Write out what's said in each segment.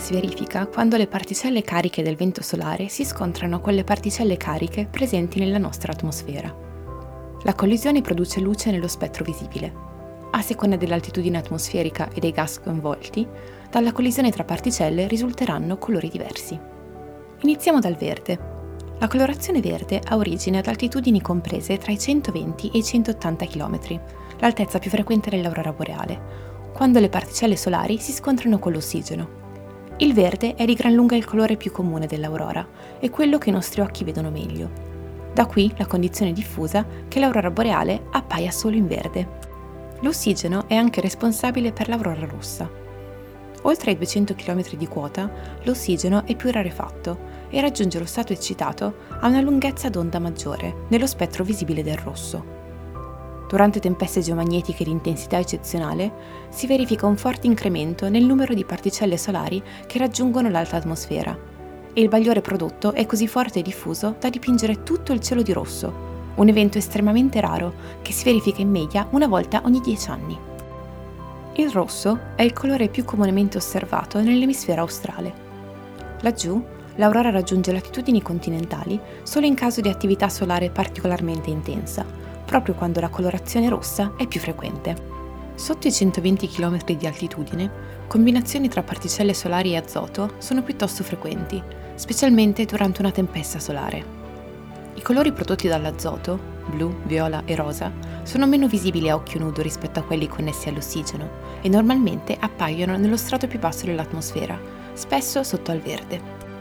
si verifica quando le particelle cariche del vento solare si scontrano con le particelle cariche presenti nella nostra atmosfera. La collisione produce luce nello spettro visibile. A seconda dell'altitudine atmosferica e dei gas coinvolti, dalla collisione tra particelle risulteranno colori diversi. Iniziamo dal verde. La colorazione verde ha origine ad altitudini comprese tra i 120 e i 180 km, l'altezza più frequente dell'aurora boreale, quando le particelle solari si scontrano con l'ossigeno. Il verde è di gran lunga il colore più comune dell'aurora e quello che i nostri occhi vedono meglio. Da qui la condizione diffusa che l'aurora boreale appaia solo in verde. L'ossigeno è anche responsabile per l'aurora rossa. Oltre ai 200 km di quota, l'ossigeno è più rarefatto e raggiunge lo stato eccitato a una lunghezza d'onda maggiore nello spettro visibile del rosso. Durante tempeste geomagnetiche di intensità eccezionale si verifica un forte incremento nel numero di particelle solari che raggiungono l'alta atmosfera e il bagliore prodotto è così forte e diffuso da dipingere tutto il cielo di rosso, un evento estremamente raro che si verifica in media una volta ogni 10 anni. Il rosso è il colore più comunemente osservato nell'emisfero australe. Laggiù, l'aurora raggiunge latitudini continentali solo in caso di attività solare particolarmente intensa, proprio quando la colorazione rossa è più frequente. Sotto i 120 km di altitudine, combinazioni tra particelle solari e azoto sono piuttosto frequenti, specialmente durante una tempesta solare. I colori prodotti dall'azoto, blu, viola e rosa, sono meno visibili a occhio nudo rispetto a quelli connessi all'ossigeno e normalmente appaiono nello strato più basso dell'atmosfera, spesso sotto al verde.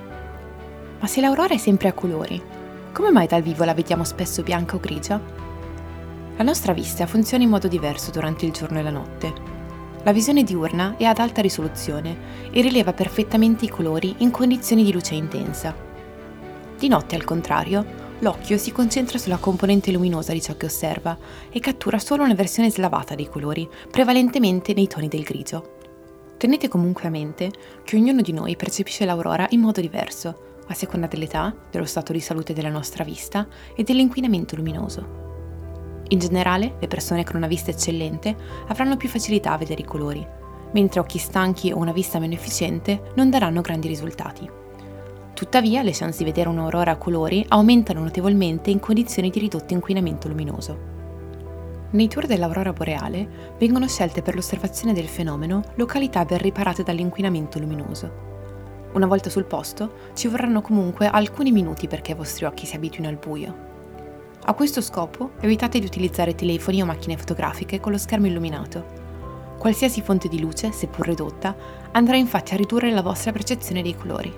Ma se l'aurora è sempre a colori, come mai dal vivo la vediamo spesso bianca o grigia? La nostra vista funziona in modo diverso durante il giorno e la notte. La visione diurna è ad alta risoluzione e rileva perfettamente i colori in condizioni di luce intensa. Di notte, al contrario, l'occhio si concentra sulla componente luminosa di ciò che osserva e cattura solo una versione slavata dei colori, prevalentemente nei toni del grigio. Tenete comunque a mente che ognuno di noi percepisce l'aurora in modo diverso, a seconda dell'età, dello stato di salute della nostra vista e dell'inquinamento luminoso. In generale, le persone con una vista eccellente avranno più facilità a vedere i colori, mentre occhi stanchi o una vista meno efficiente non daranno grandi risultati. Tuttavia, le chance di vedere un'aurora a colori aumentano notevolmente in condizioni di ridotto inquinamento luminoso. Nei tour dell'aurora boreale vengono scelte per l'osservazione del fenomeno località ben riparate dall'inquinamento luminoso. Una volta sul posto, ci vorranno comunque alcuni minuti perché i vostri occhi si abituino al buio. A questo scopo, evitate di utilizzare telefoni o macchine fotografiche con lo schermo illuminato. Qualsiasi fonte di luce, seppur ridotta, andrà infatti a ridurre la vostra percezione dei colori.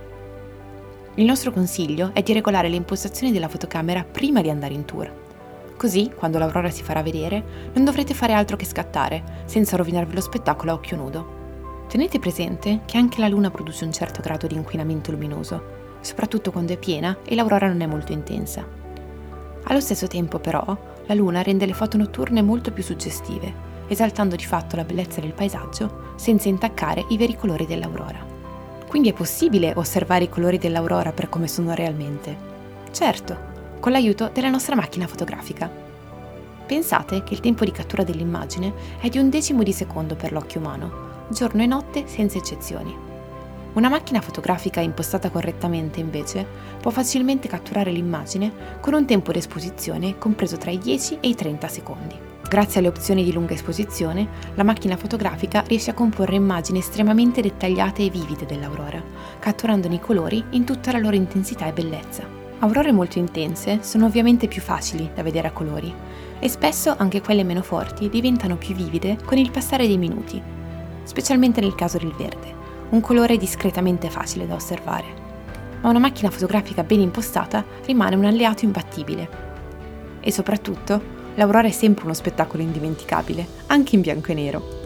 Il nostro consiglio è di regolare le impostazioni della fotocamera prima di andare in tour. Così, quando l'aurora si farà vedere, non dovrete fare altro che scattare, senza rovinarvi lo spettacolo a occhio nudo. Tenete presente che anche la luna produce un certo grado di inquinamento luminoso, soprattutto quando è piena e l'aurora non è molto intensa. Allo stesso tempo, però, la luna rende le foto notturne molto più suggestive, esaltando di fatto la bellezza del paesaggio senza intaccare i veri colori dell'aurora. Quindi è possibile osservare i colori dell'aurora per come sono realmente? Certo, con l'aiuto della nostra macchina fotografica. Pensate che il tempo di cattura dell'immagine è di 1/10 di secondo per l'occhio umano, giorno e notte senza eccezioni. Una macchina fotografica impostata correttamente, invece, può facilmente catturare l'immagine con un tempo di esposizione compreso tra i 10 e i 30 secondi. Grazie alle opzioni di lunga esposizione, la macchina fotografica riesce a comporre immagini estremamente dettagliate e vivide dell'aurora, catturandone i colori in tutta la loro intensità e bellezza. Aurore molto intense sono ovviamente più facili da vedere a colori e spesso anche quelle meno forti diventano più vivide con il passare dei minuti, specialmente nel caso del verde, un colore discretamente facile da osservare. Ma una macchina fotografica ben impostata rimane un alleato imbattibile. E soprattutto, l'aurora è sempre uno spettacolo indimenticabile, anche in bianco e nero.